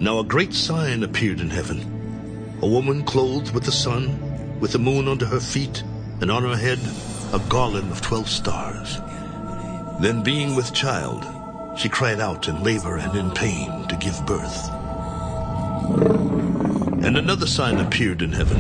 Now a great sign appeared in heaven, a woman clothed with the sun, with the moon under her feet, and on her head a garland of 12 stars. Then being with child, she cried out in labor and in pain to give birth. And another sign appeared in heaven.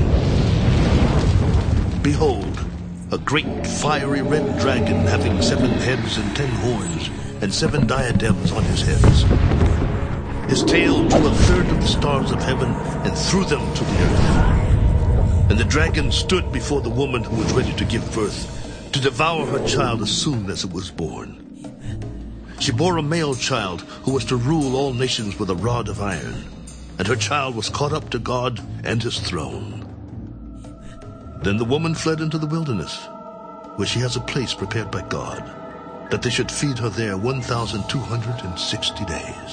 Behold, a great fiery red dragon having 7 heads and 10 horns, and 7 diadems on his heads. His tail drew 1/3 of the stars of heaven and threw them to the earth. And the dragon stood before the woman who was ready to give birth, to devour her child as soon as it was born. She bore a male child who was to rule all nations with a rod of iron, and her child was caught up to God and his throne. Then the woman fled into the wilderness, where she has a place prepared by God, that they should feed her there 1,260 days.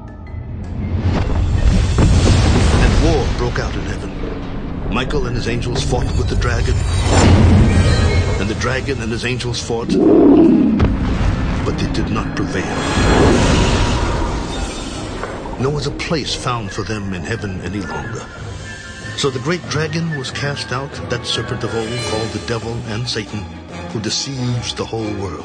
And war broke out in heaven. Michael and his angels fought with the dragon, and the dragon and his angels fought, but they did not prevail. Nor was a place found for them in heaven any longer. So the great dragon was cast out, that serpent of old, called the devil and Satan, who deceives the whole world.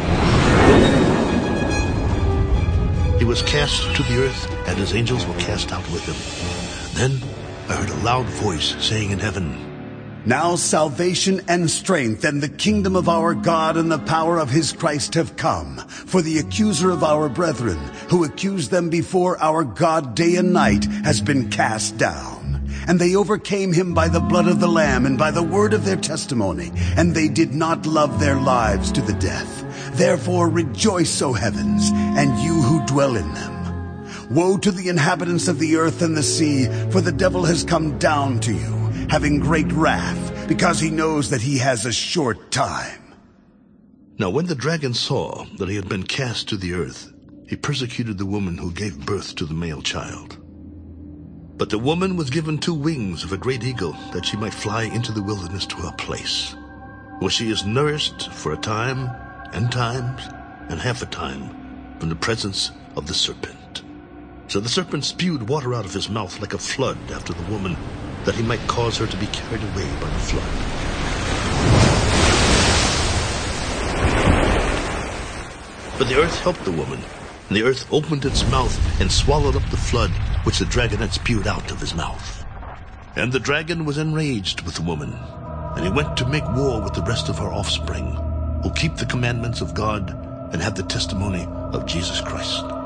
He was cast to the earth, and his angels were cast out with him. Then I heard a loud voice saying in heaven, Now salvation and strength and the kingdom of our God and the power of his Christ have come. For the accuser of our brethren, who accused them before our God day and night, has been cast down. And they overcame him by the blood of the Lamb and by the word of their testimony, and they did not love their lives to the death. Therefore rejoice, O heavens, and you who dwell in them. Woe to the inhabitants of the earth and the sea, for the devil has come down to you, having great wrath, because he knows that he has a short time. Now when the dragon saw that he had been cast to the earth, he persecuted the woman who gave birth to the male child. But the woman was given 2 wings of a great eagle, that she might fly into the wilderness to her place, where she is nourished for a time, and times, and half a time, from the presence of the serpent. So the serpent spewed water out of his mouth like a flood after the woman, that he might cause her to be carried away by the flood. But the earth helped the woman, and the earth opened its mouth and swallowed up the flood which the dragon had spewed out of his mouth. And the dragon was enraged with the woman, and he went to make war with the rest of her offspring, who keep the commandments of God and have the testimony of Jesus Christ.